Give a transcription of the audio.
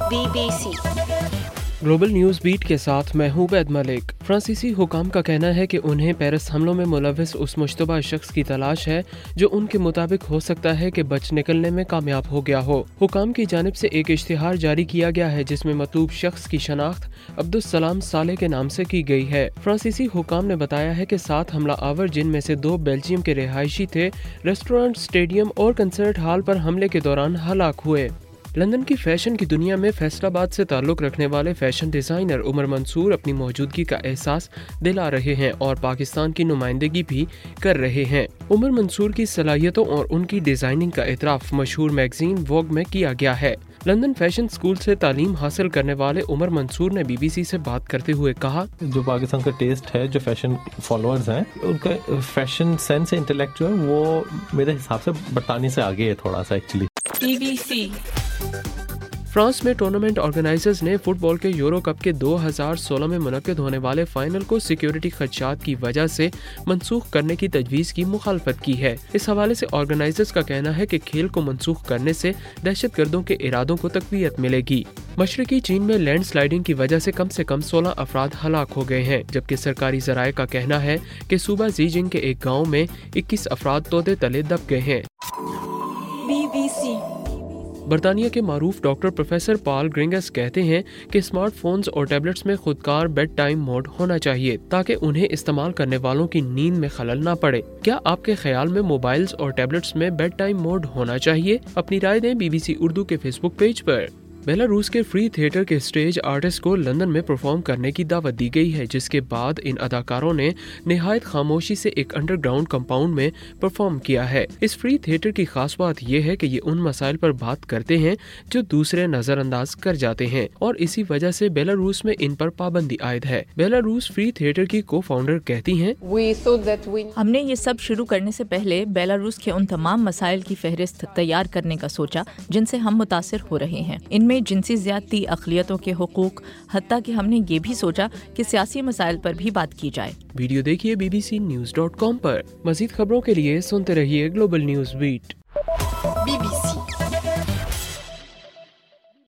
BBC global news beat के साथ मैं हूं बैद मलिक। फ्रांसीसी हुकाम का कहना है कि उन्हें पेरिस हमलों में मुलविस उस मुश्तबा शख्स की तलाश है जो उनके मुताबिक हो सकता है कि बच निकलने में कामयाब हो गया हो। हुकाम की जानिब से एक इश्तिहार जारी किया गया है जिसमें मतलूब शख्स की शनाख्त अब्दुस्सलाम साले के नाम से की गई है। फ्रांसीसी हुकाम ने बताया है कि 7 हमला आवर, जिनमें से 2 बेल्जियम के रिहायशी थे, रेस्टोरेंट, स्टेडियम और कंसर्ट हॉल पर हमले के दौरान हलाक हुए। लंदन की फैशन की दुनिया में फैसलाबाद से ताल्लुक रखने वाले फैशन डिजाइनर उमर मंसूर अपनी मौजूदगी का एहसास दिला रहे हैं और पाकिस्तान की नुमाइंदगी भी कर रहे हैं। उमर मंसूर की सलाहियतों और उनकी डिजाइनिंग का इतराफ मशहूर मैगजीन वोग में किया गया है। लंदन फैशन स्कूल से तालीम हासिल करने वाले उमर मंसूर ने BBC से बात करते हुए कहा, जो पाकिस्तान का टेस्ट है, जो फैशन फॉलोअर्स हैं, उनका फैशन सेंस इंटेलेक्ट जो है वो मेरे हिसाब से बरतानी से आगे है थोड़ा सा एक्चुअली। BBC फ्रांस में टूर्नामेंट ऑर्गेनाइजर्स ने फुटबॉल के यूरो कप के 2016 में मुनक्किद होने वाले फाइनल को सिक्योरिटी खदशात की वजह से मनसूख करने की तजवीज़ की मुखालफत की है। इस हवाले से ऑर्गेनाइजर्स का कहना है कि खेल को मनसूख करने से दहशतगर्दों के इरादों को तक़वियत मिलेगी। मशरकी चीन में लैंड स्लाइडिंग की वजह से कम 16 अफराद हलाक हो गए हैं, जबकि सरकारी ज़राए का कहना है कि सूबा ज़ीजिंग के एक गाँव में 21 अफराद तोदे तले दब गए हैं। BBC बरतानिया के मारूफ डॉक्टर प्रोफेसर पॉल ग्रिंगस कहते हैं कि स्मार्टफोन्स और टैबलेट्स में खुदकार बेड टाइम मोड होना चाहिए ताकि उन्हें इस्तेमाल करने वालों की नींद में खलल ना पड़े। क्या आपके ख्याल में मोबाइल्स और टैबलेट्स में बेड टाइम मोड होना चाहिए? अपनी राय दें BBC उर्दू के फेसबुक पेज पर। बेलारूस के फ्री थिएटर के स्टेज आर्टिस्ट को लंदन में परफॉर्म करने की दावत दी गई है, जिसके बाद इन अदाकारों ने निहायत खामोशी से एक अंडरग्राउंड कंपाउंड में परफॉर्म किया है। इस फ्री थिएटर की खास बात यह है कि ये उन मसाइल पर बात करते हैं जो दूसरे नजरअंदाज कर जाते हैं और इसी वजह से बेलारूस में इन पर पाबंदी आयद है। बेलारूस फ्री थिएटर की को फाउंडर कहती हैं, हमने ये सब शुरू करने से पहले बेलारूस के उन तमाम मसाइल की फहरिस्त तैयार करने का सोचा जिनसे हम मुतासिर हो रहे हैं। इनमें जिनसी ज़्यादती, अक़लियतों के हुकूक, हत्ता कि हमने ये भी सोचा कि सियासी मसाइल पर भी बात की जाए। वीडियो देखिए bbcnews.com पर। मज़ीद खबरों के लिए सुनते रहिए ग्लोबल न्यूज़ बीट। BBC